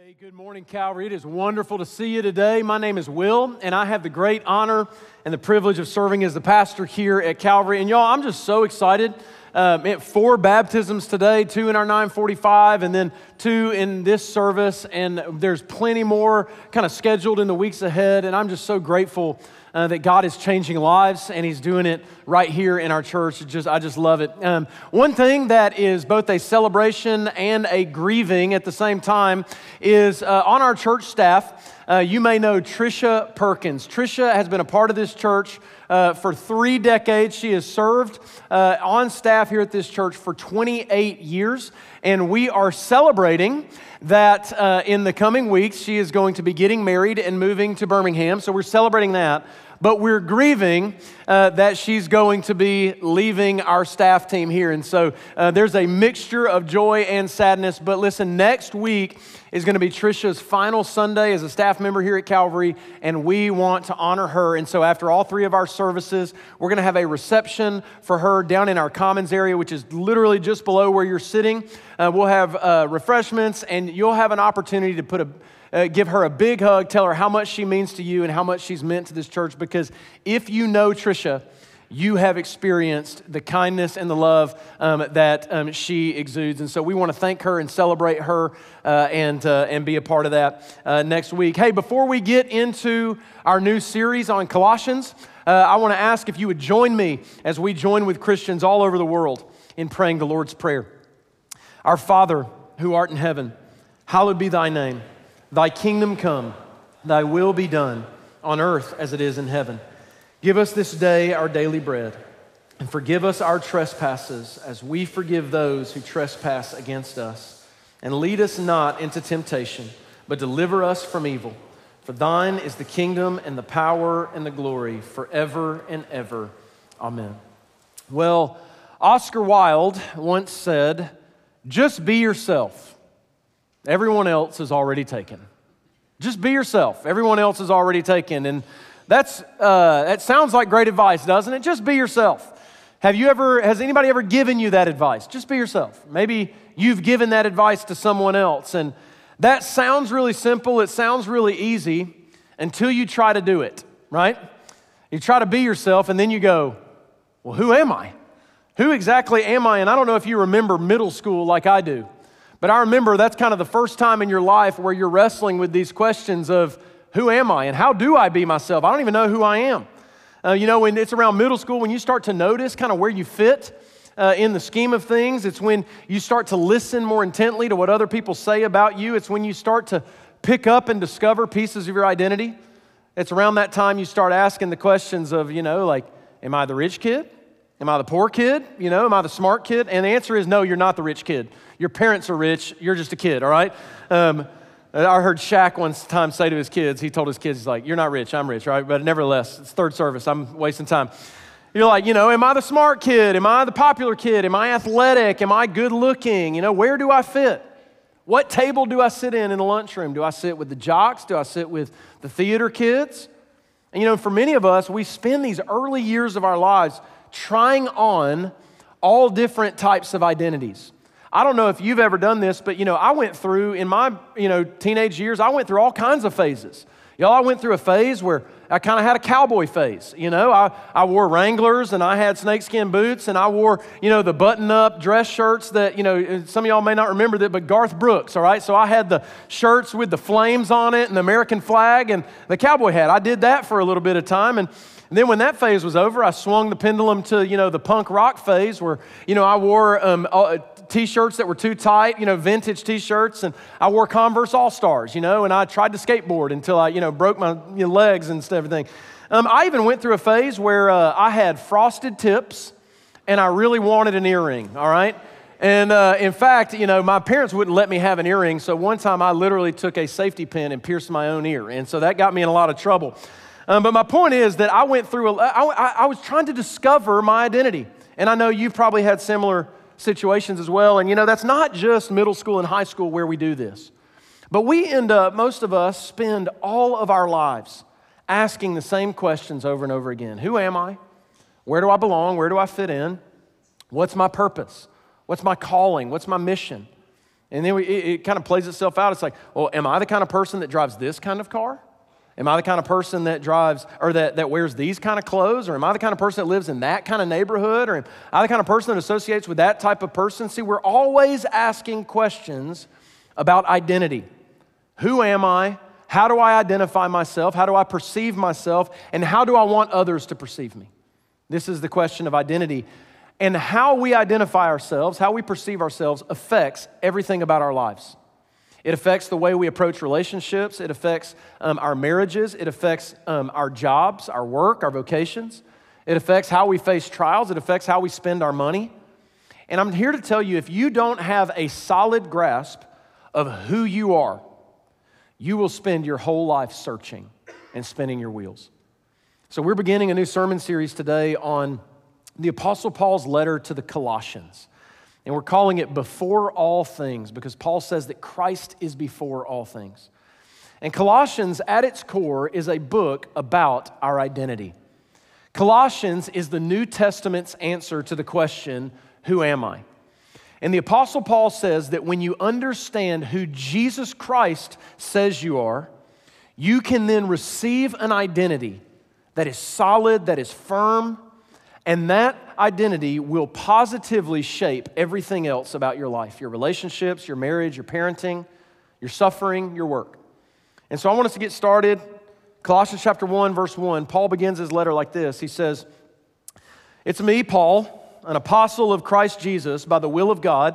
Hey, good morning, Calvary. It is wonderful to see you today. My name is Will, and I have the great honor and the privilege of serving as the pastor here at Calvary. And y'all, I'm just so excited. 4 baptisms today, 2 in our 945, and then 2 in this service. And there's plenty more kind of scheduled in the weeks ahead. And I'm just so grateful that God is changing lives, and He's doing it right here in our church. I just love it. One thing that is both a celebration and a grieving at the same time is on our church staff. You may know Tricia Perkins. Tricia has been a part of this church for 3 decades. She has served on staff here at this church for 28 years, and we are celebrating that in the coming weeks she is going to be getting married and moving to Birmingham. So we're celebrating that. But we're grieving that she's going to be leaving our staff team here. And so there's a mixture of joy and sadness. But listen, next week is going to be Tricia's final Sunday as a staff member here at Calvary, and we want to honor her. And so after all 3 of our services, we're going to have a reception for her down in our commons area, which is literally just below where you're sitting. We'll have refreshments, and you'll have an opportunity to give her a big hug, tell her how much she means to you and how much she's meant to this church, because if you know Tricia, you have experienced the kindness and the love that she exudes. And so we want to thank her and celebrate her and be a part of that next week. Hey, before we get into our new series on Colossians, I want to ask if you would join me as we join with Christians all over the world in praying the Lord's Prayer. Our Father, who art in heaven, hallowed be thy name. Thy kingdom come, thy will be done on earth as it is in heaven. Give us this day our daily bread, and forgive us our trespasses as we forgive those who trespass against us. And lead us not into temptation, but deliver us from evil. For thine is the kingdom and the power and the glory forever and ever. Amen. Well, Oscar Wilde once said, "Just be yourself. Everyone else is already taken." Just be yourself. Everyone else is already taken. And that sounds like great advice, doesn't it? Just be yourself. Has anybody ever given you that advice? Just be yourself. Maybe you've given that advice to someone else. And that sounds really simple. It sounds really easy until you try to do it, right? You try to be yourself and then you go, well, who am I? Who exactly am I? And I don't know if you remember middle school like I do. But I remember that's kind of the first time in your life where you're wrestling with these questions of who am I and how do I be myself? I don't even know who I am. When it's around middle school, when you start to notice kind of where you fit in the scheme of things, it's when you start to listen more intently to what other people say about you. It's when you start to pick up and discover pieces of your identity. It's around that time you start asking the questions of, am I the rich kid? Am I the poor kid? Am I the smart kid? And the answer is no, you're not the rich kid. Your parents are rich, you're just a kid, all right? I heard Shaq one time say to his kids, he told his kids, he's like, you're not rich, I'm rich, right? But nevertheless, it's third service, I'm wasting time. You're like, am I the smart kid? Am I the popular kid? Am I athletic? Am I good looking? Where do I fit? What table do I sit in the lunchroom? Do I sit with the jocks? Do I sit with the theater kids? And for many of us, we spend these early years of our lives trying on all different types of identities. I don't know if you've ever done this, but I went through, in my teenage years, I went through all kinds of phases. Y'all, I went through a phase where I kind of had a cowboy phase. I wore Wranglers and I had snakeskin boots and I wore, the button-up dress shirts that, some of y'all may not remember that, but Garth Brooks, all right? So I had the shirts with the flames on it and the American flag and the cowboy hat. I did that for a little bit of time, and then when that phase was over, I swung the pendulum to, the punk rock phase where, I wore T-shirts that were too tight, vintage T-shirts, and I wore Converse All-Stars, and I tried to skateboard until I, broke my legs and everything. I even went through a phase where I had frosted tips and I really wanted an earring, all right? And in fact, my parents wouldn't let me have an earring, so one time I literally took a safety pin and pierced my own ear, and so that got me in a lot of trouble. But my point is that I went through, I was trying to discover my identity. And I know you've probably had similar situations as well. And that's not just middle school and high school where we do this. But we end up, most of us spend all of our lives asking the same questions over and over again. Who am I? Where do I belong? Where do I fit in? What's my purpose? What's my calling? What's my mission? And then it kind of plays itself out. It's like, well, am I the kind of person that drives this kind of car? Am I the kind of person that drives or that wears these kind of clothes? Or am I the kind of person that lives in that kind of neighborhood? Or am I the kind of person that associates with that type of person? See, we're always asking questions about identity. Who am I? How do I identify myself? How do I perceive myself? And how do I want others to perceive me? This is the question of identity. And how we identify ourselves, how we perceive ourselves, affects everything about our lives. It affects the way we approach relationships. It affects our marriages. It affects our jobs, our work, our vocations. It affects how we face trials. It affects how we spend our money. And I'm here to tell you, if you don't have a solid grasp of who you are, you will spend your whole life searching and spinning your wheels. So we're beginning a new sermon series today on the Apostle Paul's letter to the Colossians. And we're calling it Before All Things because Paul says that Christ is before all things. And Colossians, at its core, is a book about our identity. Colossians is the New Testament's answer to the question, who am I? And the Apostle Paul says that when you understand who Jesus Christ says you are, you can then receive an identity that is solid, that is firm, and that identity will positively shape everything else about your life, your relationships, your marriage, your parenting, your suffering, your work. And so I want us to get started. Colossians chapter 1, verse 1, Paul begins his letter like this. He says, "It's me, Paul, an apostle of Christ Jesus by the will of God,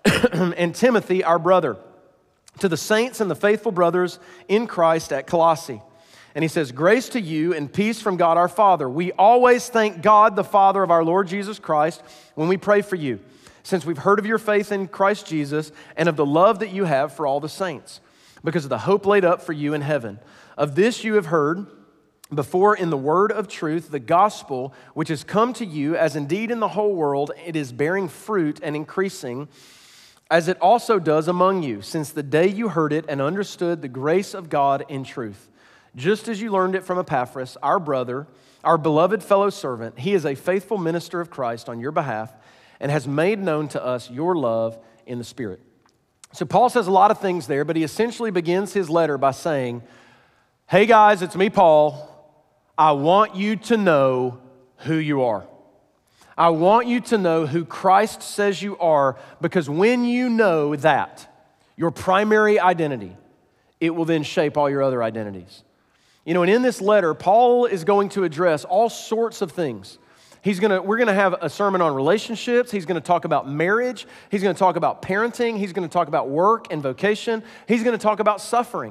and Timothy, our brother, to the saints and the faithful brothers in Christ at Colossae." And he says, "Grace to you and peace from God our Father. We always thank God, the Father of our Lord Jesus Christ, when we pray for you, since we've heard of your faith in Christ Jesus and of the love that you have for all the saints, because of the hope laid up for you in heaven. Of this you have heard before in the word of truth, the gospel, which has come to you, as indeed in the whole world it is bearing fruit and increasing, as it also does among you, since the day you heard it and understood the grace of God in truth. Just as you learned it from Epaphras, our brother, our beloved fellow servant. He is a faithful minister of Christ on your behalf and has made known to us your love in the Spirit." So Paul says a lot of things there, but he essentially begins his letter by saying, "Hey guys, it's me, Paul. I want you to know who you are. I want you to know who Christ says you are, because when you know that, your primary identity, it will then shape all your other identities." You know, and in this letter, Paul is going to address all sorts of things. We're going to have a sermon on relationships. He's going to talk about marriage. He's going to talk about parenting. He's going to talk about work and vocation. He's going to talk about suffering.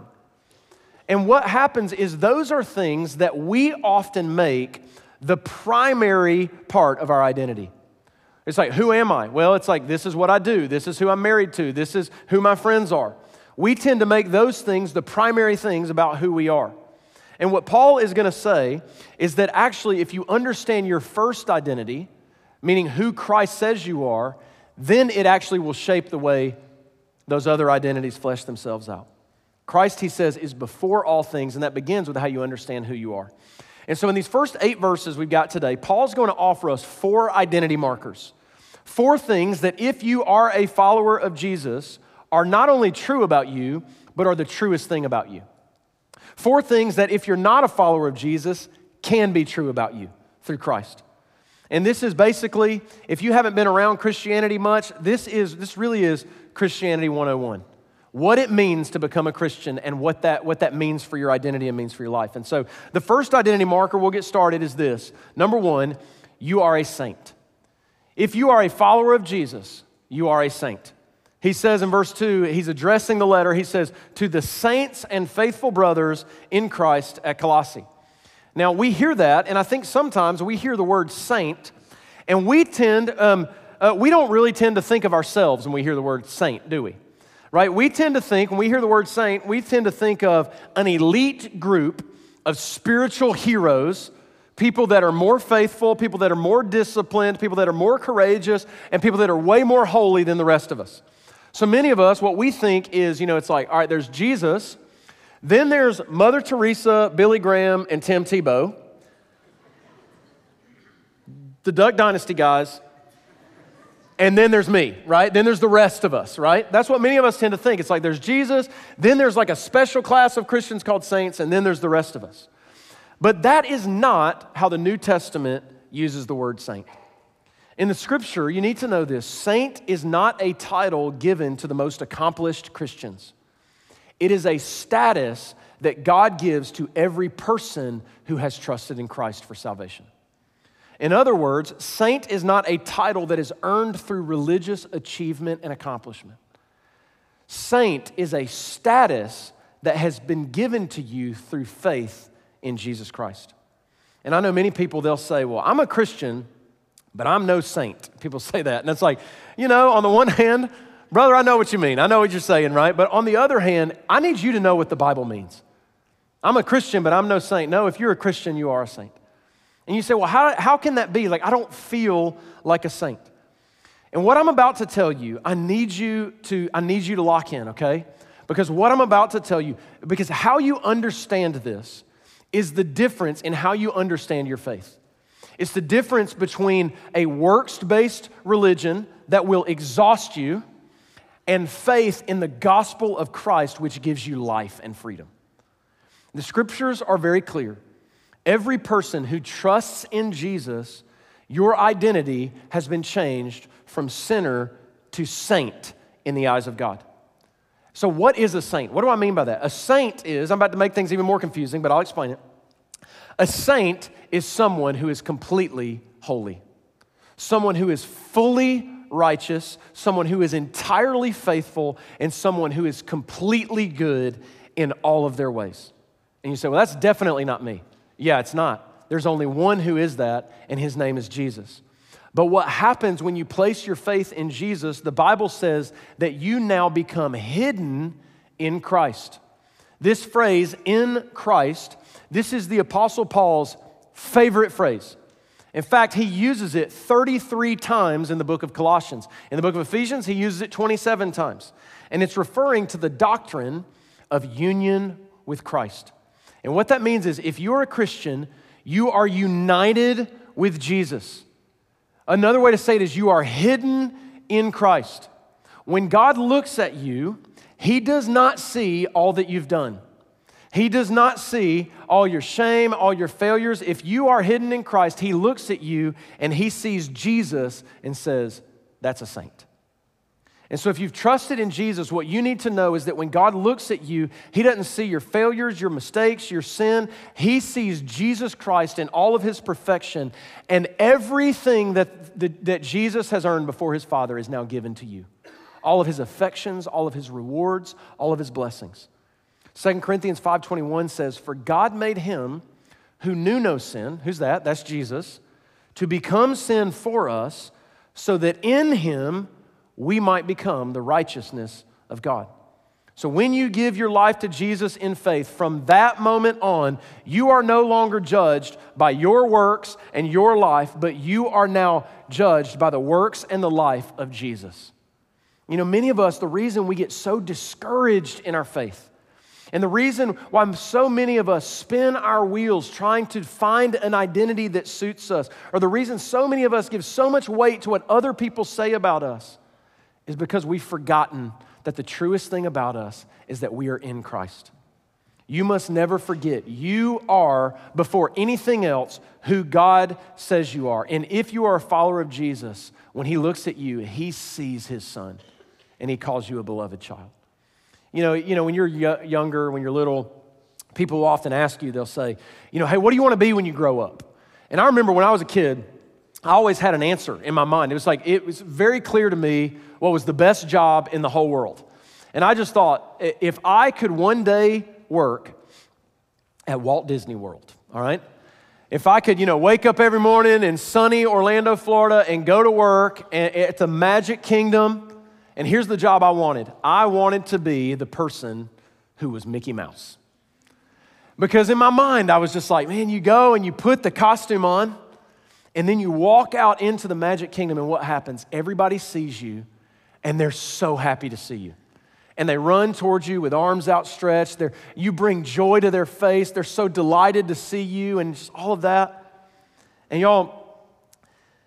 And what happens is those are things that we often make the primary part of our identity. It's like, who am I? Well, it's like, this is what I do. This is who I'm married to. This is who my friends are. We tend to make those things the primary things about who we are. And what Paul is going to say is that actually, if you understand your first identity, meaning who Christ says you are, then it actually will shape the way those other identities flesh themselves out. Christ, he says, is before all things, and that begins with how you understand who you are. And so in these first 8 verses we've got today, Paul's going to offer us 4 identity markers. 4 things that if you are a follower of Jesus, are not only true about you, but are the truest thing about you. 4 things that if you're not a follower of Jesus, can be true about you through Christ. And this is basically, if you haven't been around Christianity much, this really is Christianity 101. What it means to become a Christian and what that means for your identity and means for your life. And so the first identity marker we'll get started is this. Number 1, you are a saint. If you are a follower of Jesus, you are a saint. He says in verse 2, he's addressing the letter, he says, to the saints and faithful brothers in Christ at Colossae. Now we hear that, and I think sometimes we hear the word saint, and we don't really tend to think of ourselves when we hear the word saint, do we? Right? We tend to think, when we hear the word saint, we tend to think of an elite group of spiritual heroes, people that are more faithful, people that are more disciplined, people that are more courageous, and people that are way more holy than the rest of us. So many of us, what we think is, it's like, all right, there's Jesus, then there's Mother Teresa, Billy Graham, and Tim Tebow. The Duck Dynasty guys. and then there's me, right? Then there's the rest of us, right? That's what many of us tend to think. It's like there's Jesus, then there's like a special class of Christians called saints, and then there's the rest of us. But that is not how the New Testament uses the word saint. In the scripture, you need to know this. Saint is not a title given to the most accomplished Christians. It is a status that God gives to every person who has trusted in Christ for salvation. In other words, saint is not a title that is earned through religious achievement and accomplishment. Saint is a status that has been given to you through faith in Jesus Christ. And I know many people, they'll say, well, I'm a Christian, but I'm no saint. People say that. And it's like, on the one hand, brother, I know what you mean. I know what you're saying, right? But on the other hand, I need you to know what the Bible means. I'm a Christian, but I'm no saint. No, if you're a Christian, you are a saint. And you say, well, how can that be? Like, I don't feel like a saint. And what I'm about to tell you, I need you to lock in, okay? Because what I'm about to tell you, because how you understand this is the difference in how you understand your faith. It's the difference between a works-based religion that will exhaust you and faith in the gospel of Christ, which gives you life and freedom. The scriptures are very clear. Every person who trusts in Jesus, your identity has been changed from sinner to saint in the eyes of God. So what is a saint? What do I mean by that? A saint is, I'm about to make things even more confusing, but I'll explain it. A saint is someone who is completely holy, someone who is fully righteous, someone who is entirely faithful, and someone who is completely good in all of their ways. And you say, well, that's definitely not me. Yeah, it's not. There's only one who is that, and his name is Jesus. But what happens when you place your faith in Jesus, the Bible says that you now become hidden in Christ. This phrase, in Christ, this is the Apostle Paul's favorite phrase. In fact, he uses it 33 times in the book of Colossians. In the book of Ephesians, he uses it 27 times. And it's referring to the doctrine of union with Christ. And what that means is if you're a Christian, you are united with Jesus. Another way to say it is you are hidden in Christ. When God looks at you, he does not see all that you've done. He does not see all your shame, all your failures. If you are hidden in Christ, he looks at you and he sees Jesus and says, that's a saint. And so if you've trusted in Jesus, what you need to know is that when God looks at you, he doesn't see your failures, your mistakes, your sin. He sees Jesus Christ in all of his perfection, and everything that Jesus has earned before his Father is now given to you. All of his affections, all of his rewards, all of his blessings. 2 Corinthians 5:21 says, for God made him who knew no sin, who's that? That's Jesus, to become sin for us, so that in him we might become the righteousness of God. So when you give your life to Jesus in faith, from that moment on, you are no longer judged by your works and your life, but you are now judged by the works and the life of Jesus. Many of us, the reason we get so discouraged in our faith, and the reason why so many of us spin our wheels trying to find an identity that suits us, or the reason so many of us give so much weight to what other people say about us, is because we've forgotten that the truest thing about us is that we are in Christ. You must never forget, you are, before anything else, who God says you are. And if you are a follower of Jesus, when he looks at you, he sees his son, and he calls you a beloved child. When you're younger, when you're little, people will often ask you, they'll say, hey, what do you want to be when you grow up? And I remember when I was a kid, I always had an answer in my mind. It was very clear to me what was the best job in the whole world. And I just thought, if I could one day work at Walt Disney World, all right? If I could, wake up every morning in sunny Orlando, Florida, and go to work at the Magic Kingdom, and here's the job I wanted. I wanted to be the person who was Mickey Mouse. Because in my mind, I was just like, man, you go and you put the costume on, and then you walk out into the Magic Kingdom, and what happens? Everybody sees you, and they're so happy to see you. And they run towards you with arms outstretched. You bring joy to their face. They're so delighted to see you and just all of that. And y'all,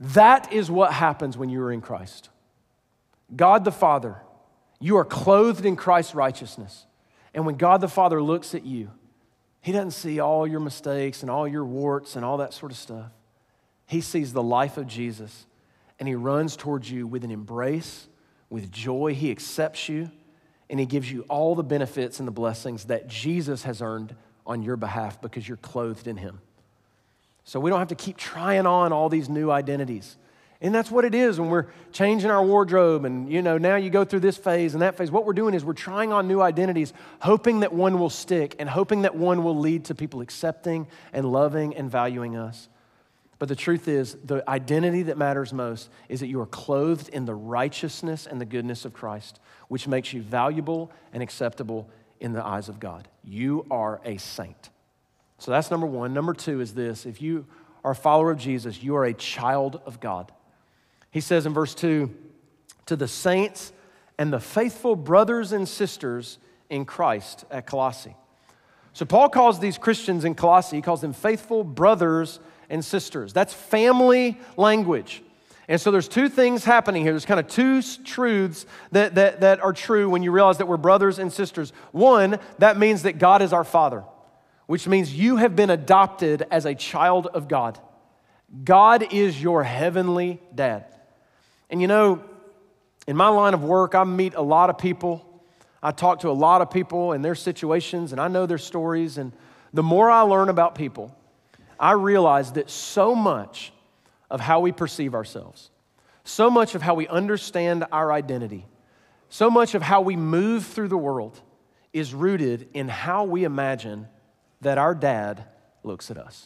That is what happens when you are in Christ. God the Father, you are clothed in Christ's righteousness. And when God the Father looks at you, He doesn't see all your mistakes and all your warts and all that sort of stuff. He sees the life of Jesus, and He runs towards you with an embrace, with joy. He accepts you, and He gives you all the benefits and the blessings that Jesus has earned on your behalf because you're clothed in Him. So we don't have to keep trying on all these new identities. And that's what it is when we're changing our wardrobe and, now you go through this phase and that phase. What we're doing is we're trying on new identities, hoping that one will stick and hoping that one will lead to people accepting and loving and valuing us. But the truth is, the identity that matters most is that you are clothed in the righteousness and the goodness of Christ, which makes you valuable and acceptable in the eyes of God. You are a saint. So that's number one. Number two is this: if you are a follower of Jesus, you are a child of God. He says in verse 2, to the saints and the faithful brothers and sisters in Christ at Colossae. So Paul calls these Christians in Colossae, he calls them faithful brothers and sisters. That's family language. And so there's two things happening here. There's kind of two truths that are true when you realize that we're brothers and sisters. One, that means that God is our Father, which means you have been adopted as a child of God. God is your heavenly dad. And in my line of work, I meet a lot of people. I talk to a lot of people and their situations, and I know their stories. And the more I learn about people, I realize that so much of how we perceive ourselves, so much of how we understand our identity, so much of how we move through the world is rooted in how we imagine that our dad looks at us.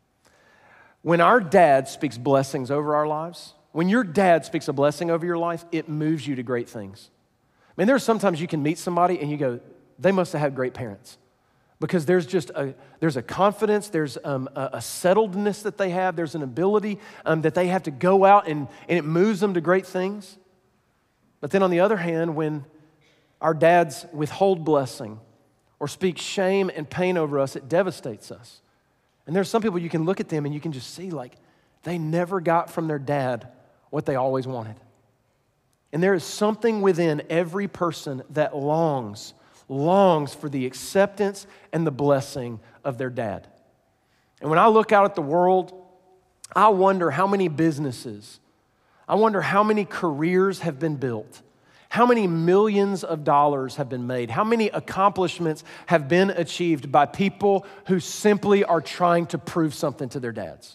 When our dad speaks blessings over our lives, when your dad speaks a blessing over your life, it moves you to great things. I mean, there's sometimes you can meet somebody and you go, they must have had great parents. Because there's a confidence, there's a settledness that they have, there's an ability that they have to go out and it moves them to great things. But then on the other hand, when our dads withhold blessing or speak shame and pain over us, it devastates us. And there's some people you can look at them and you can just see like they never got from their dad what they always wanted. And there is something within every person that longs for the acceptance and the blessing of their dad. And when I look out at the world, I wonder how many businesses, I wonder how many careers have been built, how many millions of dollars have been made, how many accomplishments have been achieved by people who simply are trying to prove something to their dads,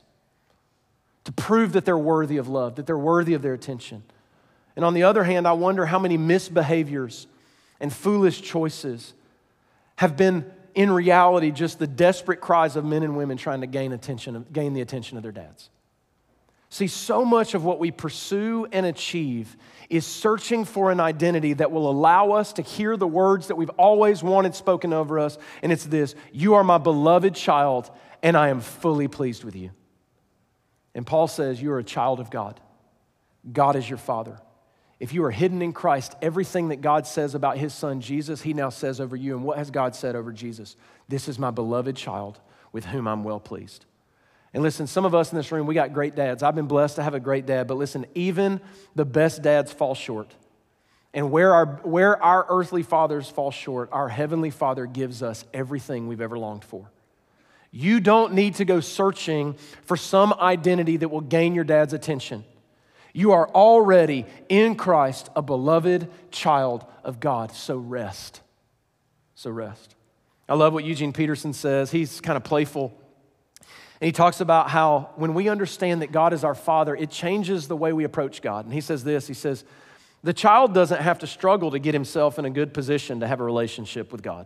to prove that they're worthy of love, that they're worthy of their attention. And on the other hand, I wonder how many misbehaviors and foolish choices have been in reality just the desperate cries of men and women trying to gain the attention of their dads. See, so much of what we pursue and achieve is searching for an identity that will allow us to hear the words that we've always wanted spoken over us, and it's this: you are my beloved child, and I am fully pleased with you. And Paul says you are a child of God. God is your Father. If you are hidden in Christ, everything that God says about His Son, Jesus, He now says over you. And what has God said over Jesus? This is my beloved child with whom I'm well pleased. And listen, some of us in this room, we got great dads. I've been blessed to have a great dad, but listen, even the best dads fall short. And where our earthly fathers fall short, our heavenly Father gives us everything we've ever longed for. You don't need to go searching for some identity that will gain your dad's attention. You are already in Christ a beloved child of God, so rest. So rest. I love what Eugene Peterson says. He's kind of playful. And he talks about how when we understand that God is our Father, it changes the way we approach God. And he says this, he says, the child doesn't have to struggle to get himself in a good position to have a relationship with God.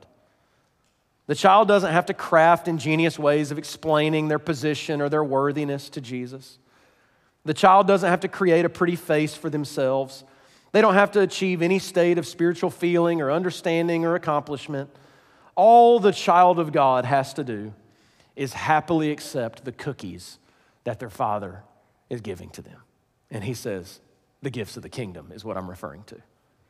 The child doesn't have to craft ingenious ways of explaining their position or their worthiness to Jesus. The child doesn't have to create a pretty face for themselves. They don't have to achieve any state of spiritual feeling or understanding or accomplishment. All the child of God has to do is happily accept the cookies that their Father is giving to them. And he says, the gifts of the kingdom is what I'm referring to.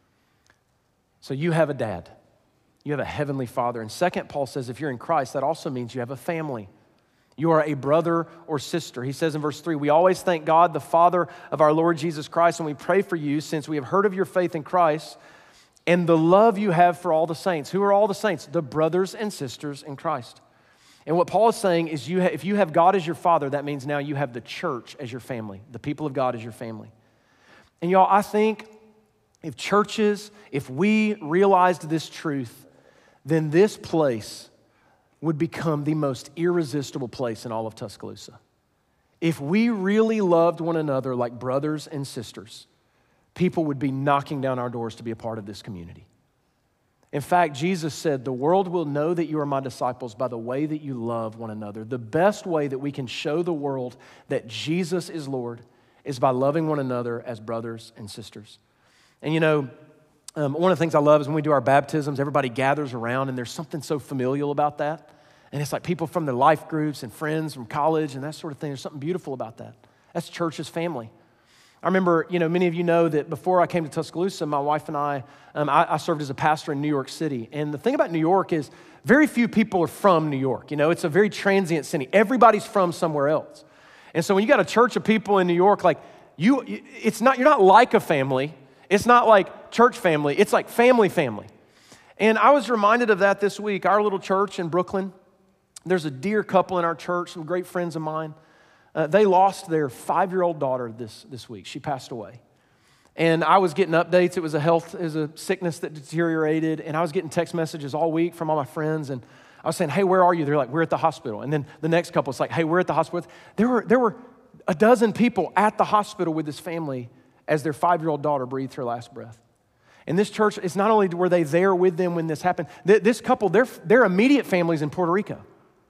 So you have a dad. You have a heavenly Father. And second, Paul says if you're in Christ, that also means you have a family. You are a brother or sister. He says in verse 3, we always thank God, the Father of our Lord Jesus Christ, and we pray for you since we have heard of your faith in Christ and the love you have for all the saints. Who are all the saints? The brothers and sisters in Christ. And what Paul is saying is if you have God as your father, that means now you have the church as your family, the people of God as your family. And y'all, I think if we realized this truth, then this place would become the most irresistible place in all of Tuscaloosa. If we really loved one another like brothers and sisters, people would be knocking down our doors to be a part of this community. In fact, Jesus said, the world will know that you are my disciples by the way that you love one another. The best way that we can show the world that Jesus is Lord is by loving one another as brothers and sisters. And you know, one of the things I love is when we do our baptisms, everybody gathers around and there's something so familial about that. And it's like people from their life groups and friends from college and that sort of thing. There's something beautiful about that. That's church as family. I remember, many of you know that before I came to Tuscaloosa, my wife and I served as a pastor in New York City. And the thing about New York is very few people are from New York. It's a very transient city. Everybody's from somewhere else. And so when you got a church of people in New York, like you're not like a family. It's not like church family. It's like family. And I was reminded of that this week. Our little church in Brooklyn, there's a dear couple in our church, some great friends of mine. They lost their 5-year-old daughter this week. She passed away. And I was getting updates. It was a sickness that deteriorated. And I was getting text messages all week from all my friends. And I was saying, hey, where are you? They're like, we're at the hospital. And then the next couple was like, hey, we're at the hospital. There were a dozen people at the hospital with this family as their 5-year-old daughter breathed her last breath. And this church, it's not only were they there with them when this happened, this couple, their immediate family's in Puerto Rico,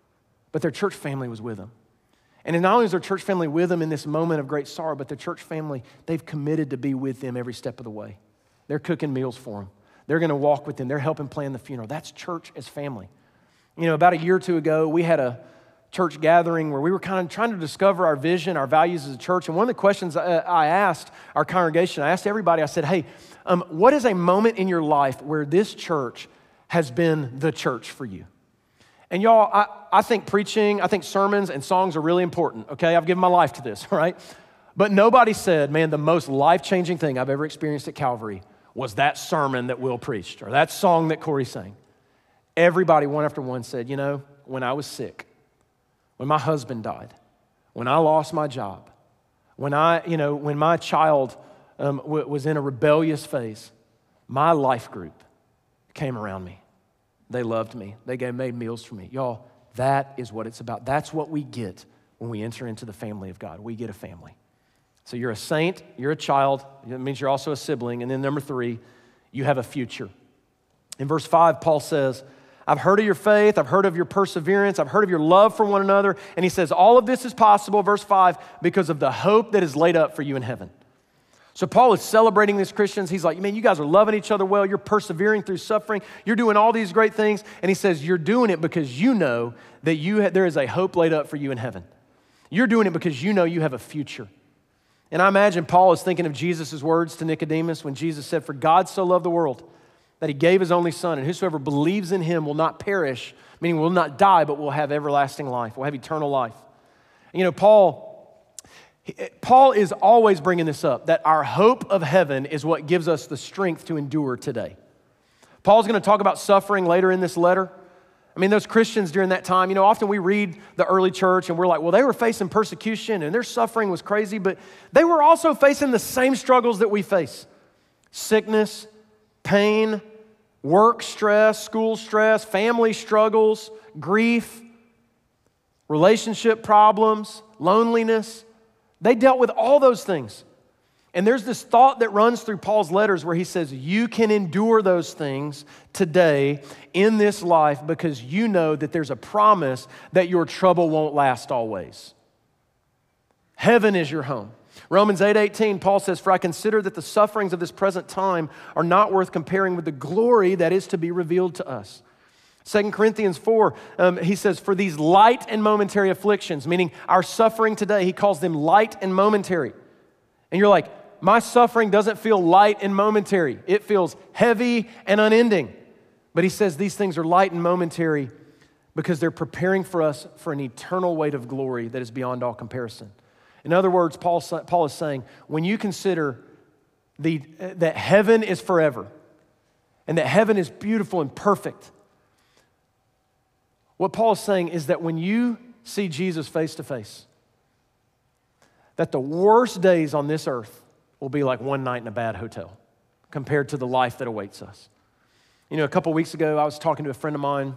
but their church family was with them. And not only is their church family with them in this moment of great sorrow, but the church family, they've committed to be with them every step of the way. They're cooking meals for them. They're going to walk with them. They're helping plan the funeral. That's church as family. About a year or two ago, we had a church gathering where we were kind of trying to discover our vision, our values as a church. And one of the questions I asked our congregation, I asked everybody, I said, hey, what is a moment in your life where this church has been the church for you? And y'all, I think preaching, I think sermons and songs are really important, okay? I've given my life to this, right? But nobody said, man, the most life-changing thing I've ever experienced at Calvary was that sermon that Will preached or that song that Corey sang. Everybody, one after one, said, when I was sick, when my husband died, when I lost my job, when my child was in a rebellious phase, my life group came around me. They loved me. They made meals for me. Y'all, that is what it's about. That's what we get when we enter into the family of God. We get a family. So you're a saint, you're a child. That means you're also a sibling. And then number 3, you have a future. In verse 5, Paul says, I've heard of your faith, I've heard of your perseverance, I've heard of your love for one another. And he says, all of this is possible, verse 5, because of the hope that is laid up for you in heaven. So Paul is celebrating these Christians. He's like, man, you guys are loving each other well. You're persevering through suffering. You're doing all these great things. And he says, you're doing it because you know that there is a hope laid up for you in heaven. You're doing it because you know you have a future. And I imagine Paul is thinking of Jesus' words to Nicodemus when Jesus said, for God so loved the world that he gave his only son, and whosoever believes in him will not perish, meaning will not die, but will have everlasting life, will have eternal life. Paul is always bringing this up, that our hope of heaven is what gives us the strength to endure today. Paul's going to talk about suffering later in this letter. Those Christians during that time, often we read the early church and we're like, well, they were facing persecution and their suffering was crazy, but they were also facing the same struggles that we face. Sickness, pain, work stress, school stress, family struggles, grief, relationship problems, loneliness. They dealt with all those things. And there's this thought that runs through Paul's letters where he says, you can endure those things today in this life because you know that there's a promise that your trouble won't last always. Heaven is your home. Romans 8:18, Paul says, for I consider that the sufferings of this present time are not worth comparing with the glory that is to be revealed to us. 2 Corinthians 4, he says, for these light and momentary afflictions, meaning our suffering today, he calls them light and momentary. And you're like, my suffering doesn't feel light and momentary. It feels heavy and unending. But he says these things are light and momentary because they're preparing for us for an eternal weight of glory that is beyond all comparison. In other words, Paul is saying, when you consider that heaven is forever and that heaven is beautiful and perfect, what Paul is saying is that when you see Jesus face to face, that the worst days on this earth will be like one night in a bad hotel compared to the life that awaits us. You know, a couple weeks ago, I was talking to a friend of mine,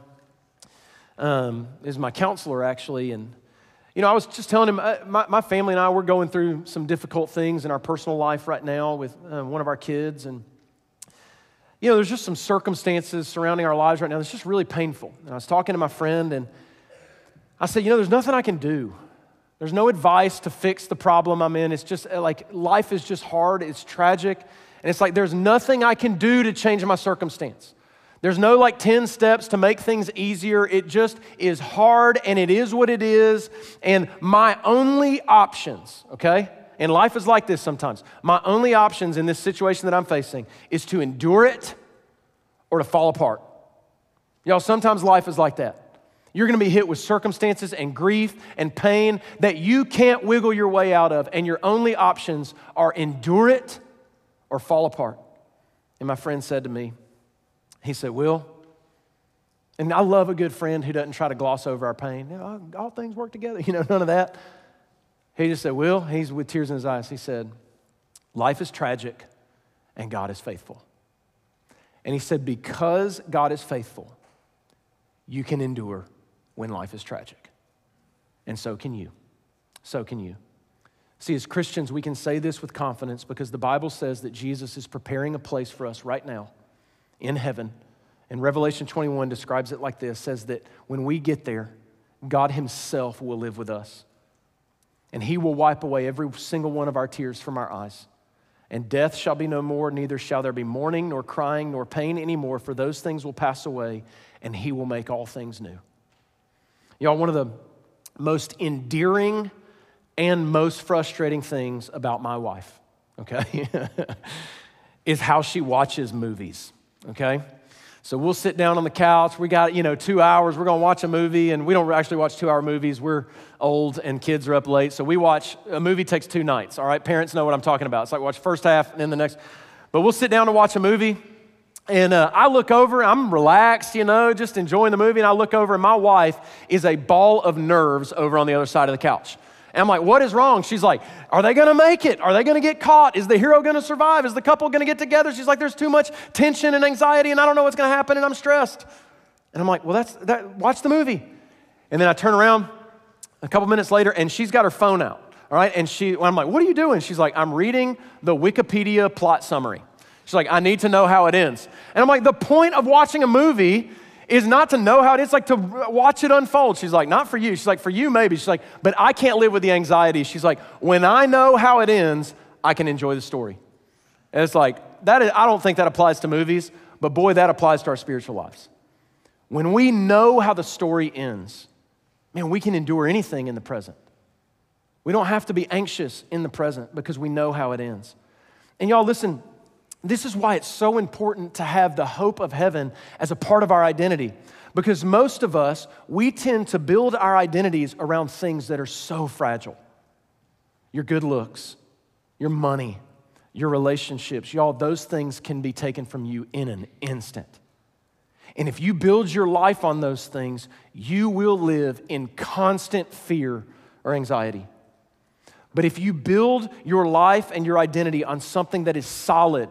is my counselor actually, and you know, I was just telling him, my family and I, we're going through some difficult things in our personal life right now with one of our kids, and you know, there's just some circumstances surrounding our lives right now that's just really painful. And I was talking to my friend, and I said, you know, there's nothing I can do. There's no advice to fix the problem I'm in. It's just like life is just hard. It's tragic. And it's like there's nothing I can do to change my circumstance. There's no like 10 steps to make things easier. It just is hard, and it is what it is. And my only options, okay? And life is like this sometimes. My only options in this situation that I'm facing is to endure it or to fall apart. Y'all, sometimes life is like that. You're going to be hit with circumstances and grief and pain that you can't wiggle your way out of, and your only options are endure it or fall apart. And my friend said to me, he said, Will, and I love a good friend who doesn't try to gloss over our pain. You know, all things work together, you know, none of that. He just said, Will, he's with tears in his eyes. He said, life is tragic and God is faithful. And he said, because God is faithful, you can endure when life is tragic. And so can you. So can you. See, as Christians, we can say this with confidence because the Bible says that Jesus is preparing a place for us right now in heaven. And Revelation 21 describes it like this, says that when we get there, God himself will live with us. And he will wipe away every single one of our tears from our eyes. And death shall be no more, neither shall there be mourning, nor crying, nor pain anymore, for those things will pass away, and he will make all things new. Y'all, one of the most endearing and most frustrating things about my wife, okay, is how she watches movies, okay? So we'll sit down on the couch. We got, 2 hours. We're going to watch a movie, and we don't actually watch 2-hour movies. We're old, and kids are up late. So we watch, a movie takes 2 nights, all right? Parents know what I'm talking about. It's like watch the first half and then the next. But we'll sit down to watch a movie, and I look over. I'm relaxed, just enjoying the movie, and I look over, and my wife is a ball of nerves over on the other side of the couch. And I'm like, what is wrong? She's like, are they going to make it? Are they going to get caught? Is the hero going to survive? Is the couple going to get together? She's like, there's too much tension and anxiety, and I don't know what's going to happen, and I'm stressed. And I'm like, well, watch the movie. And then I turn around a couple minutes later, and she's got her phone out, all right? And I'm like, what are you doing? She's like, I'm reading the Wikipedia plot summary. She's like, I need to know how it ends. And I'm like, the point of watching a movie is not to know how it is, like to watch it unfold. She's like, not for you. She's like, for you maybe. She's like, but I can't live with the anxiety. She's like, when I know how it ends, I can enjoy the story. And it's like, I don't think that applies to movies, but boy, that applies to our spiritual lives. When we know how the story ends, man, we can endure anything in the present. We don't have to be anxious in the present because we know how it ends. And y'all, listen, this is why it's so important to have the hope of heaven as a part of our identity. Because most of us, we tend to build our identities around things that are so fragile. Your good looks, your money, your relationships. Y'all, those things can be taken from you in an instant. And if you build your life on those things, you will live in constant fear or anxiety. But if you build your life and your identity on something that is solid,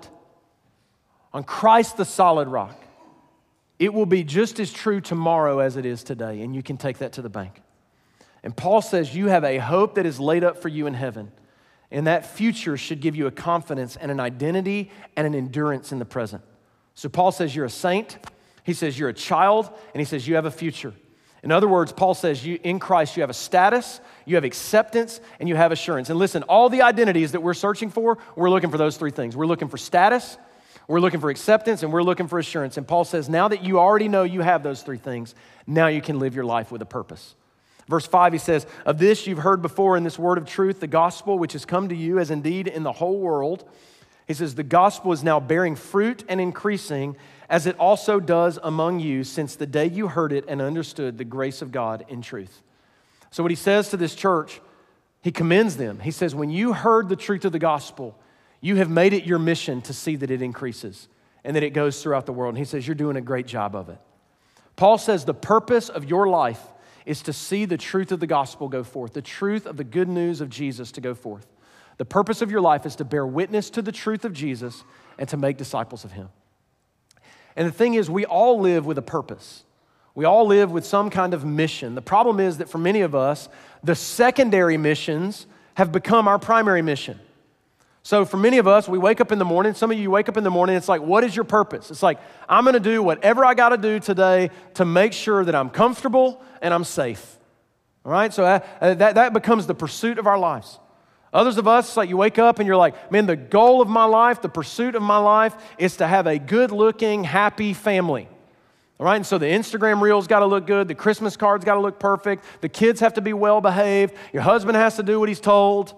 on Christ the solid rock, it will be just as true tomorrow as it is today, and you can take that to the bank. And Paul says you have a hope that is laid up for you in heaven, and that future should give you a confidence and an identity and an endurance in the present. So Paul says you're a saint, he says you're a child, and he says you have a future. In other words, Paul says in Christ you have a status, you have acceptance, and you have assurance. And listen, all the identities that we're searching for, we're looking for those 3 things. We're looking for status, we're looking for acceptance, and we're looking for assurance. And Paul says, now that you already know you have those 3 things, now you can live your life with a purpose. Verse 5, he says, of this you've heard before in this word of truth, the gospel which has come to you as indeed in the whole world. He says, the gospel is now bearing fruit and increasing as it also does among you since the day you heard it and understood the grace of God in truth. So what he says to this church, he commends them. He says, when you heard the truth of the gospel, you have made it your mission to see that it increases and that it goes throughout the world. And he says, you're doing a great job of it. Paul says the purpose of your life is to see the truth of the gospel go forth, the truth of the good news of Jesus to go forth. The purpose of your life is to bear witness to the truth of Jesus and to make disciples of him. And the thing is, we all live with a purpose. We all live with some kind of mission. The problem is that for many of us, the secondary missions have become our primary mission. So for many of us, we wake up in the morning. Some of you wake up in the morning, it's like, what is your purpose? It's like, I'm going to do whatever I got to do today to make sure that I'm comfortable and I'm safe. All right? So that becomes the pursuit of our lives. Others of us, it's like you wake up and you're like, man, the goal of my life, the pursuit of my life is to have a good-looking, happy family. All right? And so the Instagram reels got to look good. The Christmas cards got to look perfect. The kids have to be well-behaved. Your husband has to do what he's told.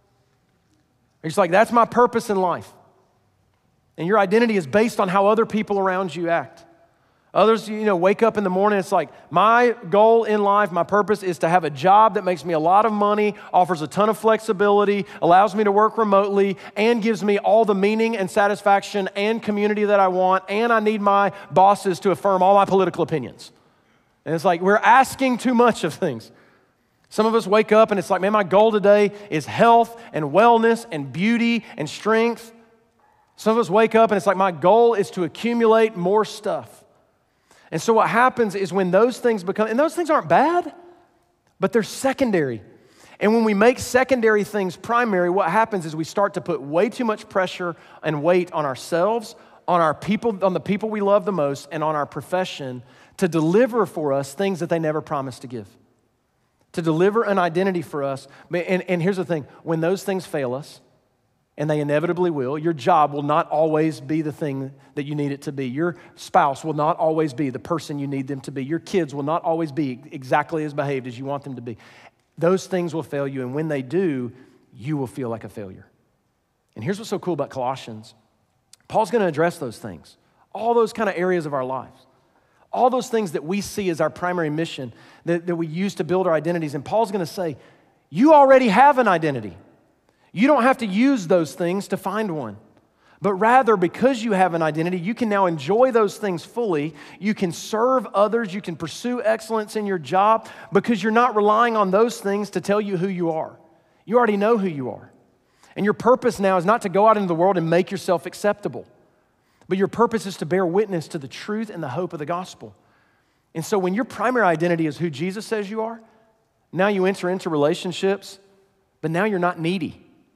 It's like, that's my purpose in life. And your identity is based on how other people around you act. Others, wake up in the morning, it's like, my goal in life, my purpose is to have a job that makes me a lot of money, offers a ton of flexibility, allows me to work remotely, and gives me all the meaning and satisfaction and community that I want, and I need my bosses to affirm all my political opinions. And it's like, we're asking too much of things. Some of us wake up and it's like, man, my goal today is health and wellness and beauty and strength. Some of us wake up and it's like, my goal is to accumulate more stuff. And so what happens is when those things become, and those things aren't bad, but they're secondary. And when we make secondary things primary, what happens is we start to put way too much pressure and weight on ourselves, on our people, on the people we love the most, and on our profession to deliver for us things that they never promised to give. To deliver an identity for us. And here's the thing, when those things fail us, and they inevitably will, your job will not always be the thing that you need it to be. Your spouse will not always be the person you need them to be. Your kids will not always be exactly as behaved as you want them to be. Those things will fail you, and when they do, you will feel like a failure. And here's what's so cool about Colossians. Paul's going to address those things, all those kind of areas of our lives, all those things that we see as our primary mission that we use to build our identities. And Paul's going to say, you already have an identity. You don't have to use those things to find one. But rather, because you have an identity, you can now enjoy those things fully. You can serve others. You can pursue excellence in your job because you're not relying on those things to tell you who you are. You already know who you are. And your purpose now is not to go out into the world and make yourself acceptable. But your purpose is to bear witness to the truth and the hope of the gospel. And so when your primary identity is who Jesus says you are, now you enter into relationships, but now you're not needy.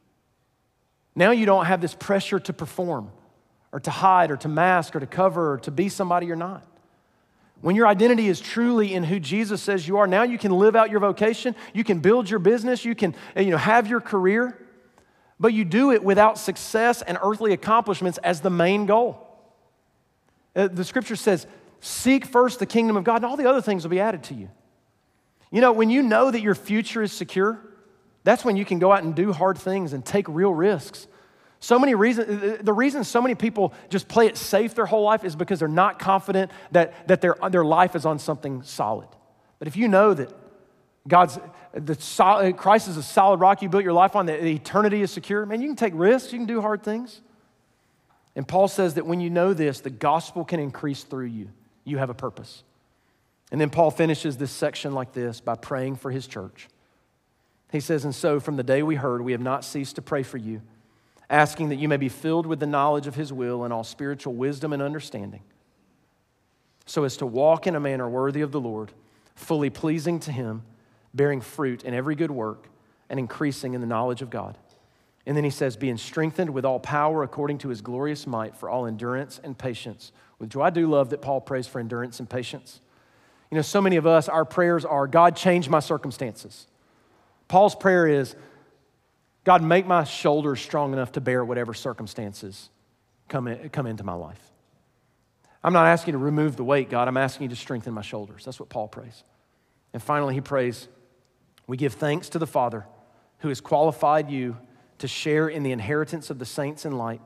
Now you don't have this pressure to perform or to hide or to mask or to cover or to be somebody you're not. When your identity is truly in who Jesus says you are, now you can live out your vocation, you can build your business, you can have your career, but you do it without success and earthly accomplishments as the main goal. The scripture says, seek first the kingdom of God and all the other things will be added to you. When you know that your future is secure, that's when you can go out and do hard things and take real risks. The reason so many people just play it safe their whole life is because they're not confident that their life is on something solid. But if you know that Christ is a solid rock you built your life on, that eternity is secure, man, you can take risks, you can do hard things. And Paul says that when you know this, the gospel can increase through you. You have a purpose. And then Paul finishes this section like this by praying for his church. He says, and so from the day we heard, we have not ceased to pray for you, asking that you may be filled with the knowledge of his will and all spiritual wisdom and understanding, so as to walk in a manner worthy of the Lord, fully pleasing to him, bearing fruit in every good work and increasing in the knowledge of God. And then he says, being strengthened with all power according to his glorious might for all endurance and patience with joy. I do love that Paul prays for endurance and patience. So many of us, our prayers are, God, change my circumstances. Paul's prayer is, God, make my shoulders strong enough to bear whatever circumstances come into my life. I'm not asking you to remove the weight, God. I'm asking you to strengthen my shoulders. That's what Paul prays. And finally, he prays, we give thanks to the Father who has qualified you to share in the inheritance of the saints in light.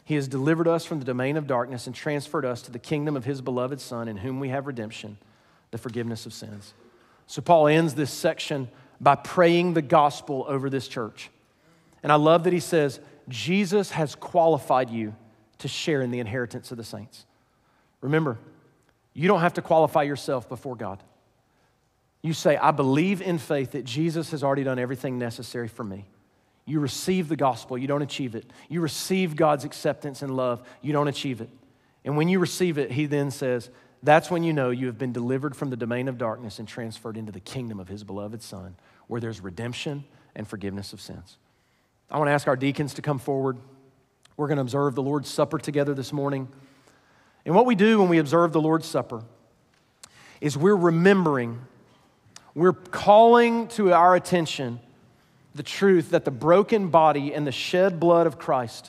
He has delivered us from the domain of darkness and transferred us to the kingdom of his beloved Son, in whom we have redemption, the forgiveness of sins. So Paul ends this section by praying the gospel over this church. And I love that he says, Jesus has qualified you to share in the inheritance of the saints. Remember, you don't have to qualify yourself before God. You say, I believe in faith that Jesus has already done everything necessary for me. You receive the gospel, you don't achieve it. You receive God's acceptance and love, you don't achieve it. And when you receive it, he then says, that's when you know you have been delivered from the domain of darkness and transferred into the kingdom of his beloved Son, where there's redemption and forgiveness of sins. I want to ask our deacons to come forward. We're going to observe the Lord's Supper together this morning. And what we do when we observe the Lord's Supper is we're remembering, we're calling to our attention the truth that the broken body and the shed blood of Christ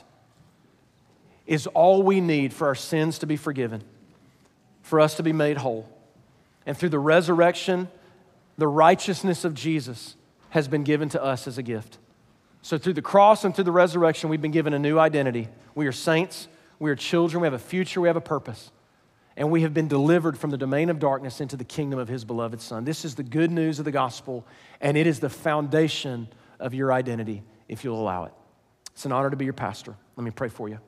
is all we need for our sins to be forgiven, for us to be made whole. And through the resurrection, the righteousness of Jesus has been given to us as a gift. So through the cross and through the resurrection, we've been given a new identity. We are saints, we are children, we have a future, we have a purpose. And we have been delivered from the domain of darkness into the kingdom of his beloved Son. This is the good news of the gospel, and it is the foundation of your identity, if you'll allow it. It's an honor to be your pastor. Let me pray for you.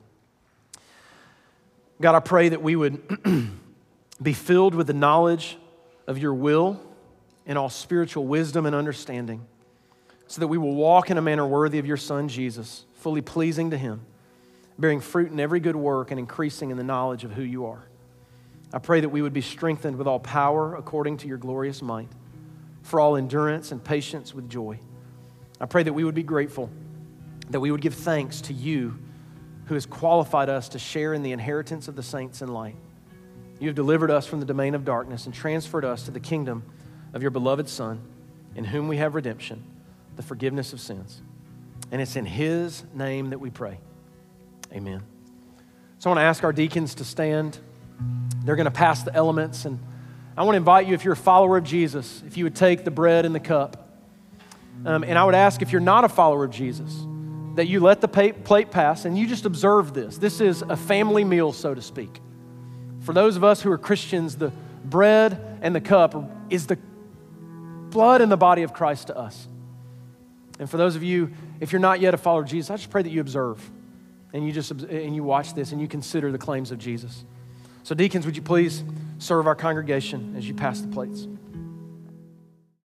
God, I pray that we would be filled with the knowledge of your will and all spiritual wisdom and understanding, so that we will walk in a manner worthy of your Son, Jesus, fully pleasing to him, bearing fruit in every good work and increasing in the knowledge of who you are. I pray that we would be strengthened with all power according to your glorious might, for all endurance and patience with joy. I pray that we would be grateful, that we would give thanks to you who has qualified us to share in the inheritance of the saints in light. You have delivered us from the domain of darkness and transferred us to the kingdom of your beloved Son, in whom we have redemption, the forgiveness of sins. And it's in his name that we pray. Amen. So I want to ask our deacons to stand. They're going to pass the elements, and I want to invite you, if you're a follower of Jesus, if you would take the bread and the cup. And I would ask, if you're not a follower of Jesus, that you let the plate pass and you just observe this. This is a family meal, so to speak. For those of us who are Christians, the bread and the cup is the blood and the body of Christ to us. And for those of you, if you're not yet a follower of Jesus, I just pray that you observe and you watch this and you consider the claims of Jesus. So deacons, would you please serve our congregation as you pass the plates?